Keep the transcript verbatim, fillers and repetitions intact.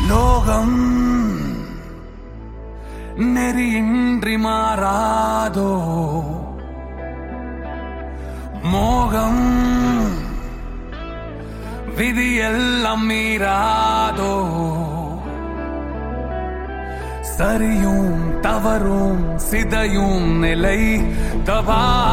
லோகம் நெறியின்றி மாறாதோ, மோகம் விதியெல்லாம் மீறாதோ, சரியும் தவறும் சிதையும் நிலை தவா